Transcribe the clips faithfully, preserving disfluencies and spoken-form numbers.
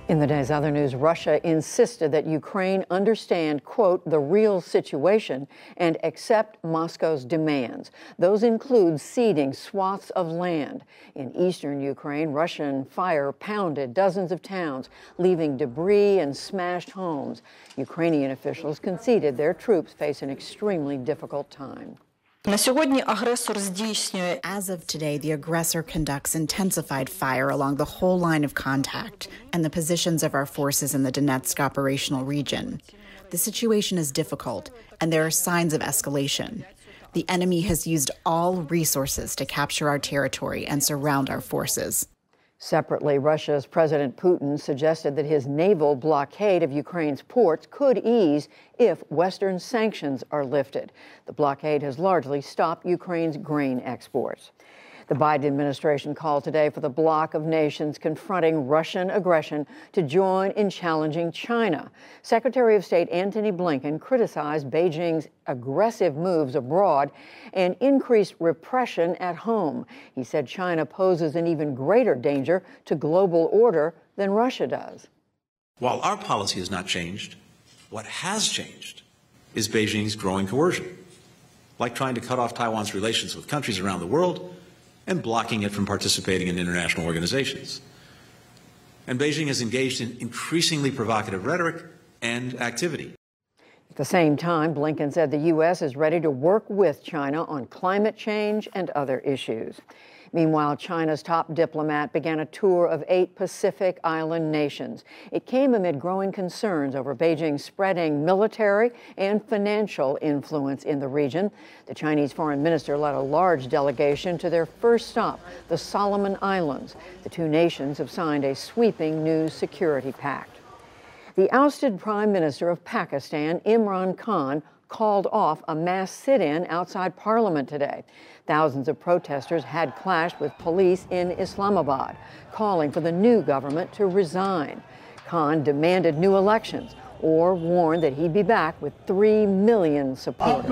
In the day's other news, Russia insisted that Ukraine understand, quote, the real situation and accept Moscow's demands. Those include ceding swaths of land. In eastern Ukraine, Russian fire pounded dozens of towns, leaving debris and smashed homes. Ukrainian officials conceded their troops face an extremely difficult time. As of today, the aggressor conducts intensified fire along the whole line of contact and the positions of our forces in the Donetsk operational region. The situation is difficult, and there are signs of escalation. The enemy has used all resources to capture our territory and surround our forces. Separately, Russia's President Putin suggested that his naval blockade of Ukraine's ports could ease if Western sanctions are lifted. The blockade has largely stopped Ukraine's grain exports. The Biden administration called today for the bloc of nations confronting Russian aggression to join in challenging China. Secretary of State Antony Blinken criticized Beijing's aggressive moves abroad and increased repression at home. He said China poses an even greater danger to global order than Russia does. While our policy has not changed, what has changed is Beijing's growing coercion, like trying to cut off Taiwan's relations with countries around the world and blocking it from participating in international organizations. And Beijing has engaged in increasingly provocative rhetoric and activity. At the same time, Blinken said the U S is ready to work with China on climate change and other issues. Meanwhile, China's top diplomat began a tour of eight Pacific Island nations. It came amid growing concerns over Beijing's spreading military and financial influence in the region. The Chinese foreign minister led a large delegation to their first stop, the Solomon Islands. The two nations have signed a sweeping new security pact. The ousted Prime Minister of Pakistan, Imran Khan, called off a mass sit-in outside Parliament today. Thousands of protesters had clashed with police in Islamabad, calling for the new government to resign. Khan demanded new elections or warned that he'd be back with three million supporters.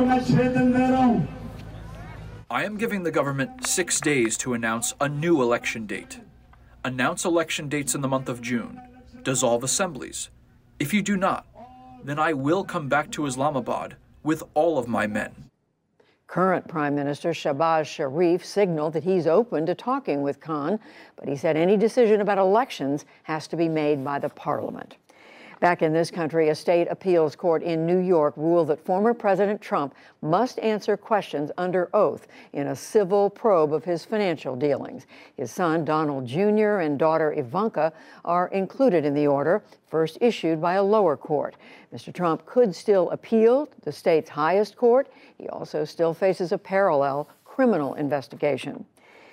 I am giving the government six days to announce a new election date. Announce election dates in the month of June. Dissolve assemblies. If you do not, then I will come back to Islamabad with all of my men. Current Prime Minister Shahbaz Sharif signaled that he's open to talking with Khan, but he said any decision about elections has to be made by the parliament. Back in this country, a state appeals court in New York ruled that former President Trump must answer questions under oath in a civil probe of his financial dealings. His son, Donald Junior, and daughter Ivanka are included in the order, first issued by a lower court. Mister Trump could still appeal to the state's highest court. He also still faces a parallel criminal investigation.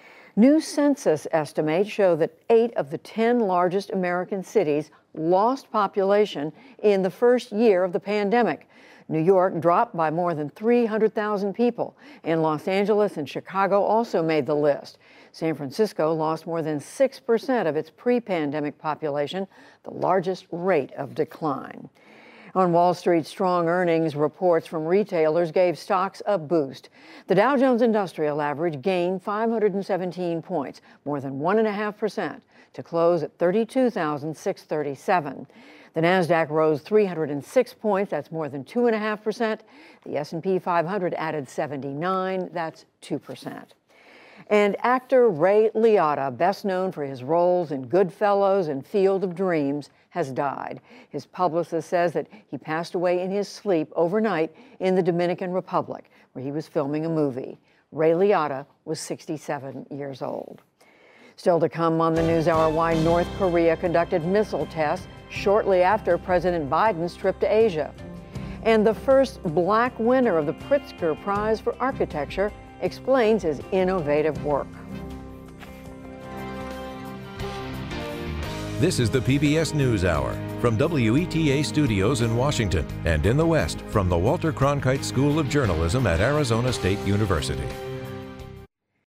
New census estimates show that eight of the ten largest American cities lost population in the first year of the pandemic. New York dropped by more than three hundred thousand people, and Los Angeles and Chicago also made the list. San Francisco lost more than six percent of its pre-pandemic population, the largest rate of decline. On Wall Street, strong earnings reports from retailers gave stocks a boost. The Dow Jones Industrial Average gained five hundred seventeen points, more than one point five percent, to close at thirty-two thousand six hundred thirty-seven. The Nasdaq rose three hundred six points, that's more than two point five percent. The S and P five hundred added seventy-nine, that's two percent. And actor Ray Liotta, best known for his roles in Goodfellas and Field of Dreams, has died. His publicist says that he passed away in his sleep overnight in the Dominican Republic, where he was filming a movie. Ray Liotta was sixty-seven years old. Still to come on the NewsHour, why North Korea conducted missile tests shortly after President Biden's trip to Asia. And the first black winner of the Pritzker Prize for Architecture explains his innovative work. This is the P B S NewsHour from W E T A Studios in Washington and in the West from the Walter Cronkite School of Journalism at Arizona State University.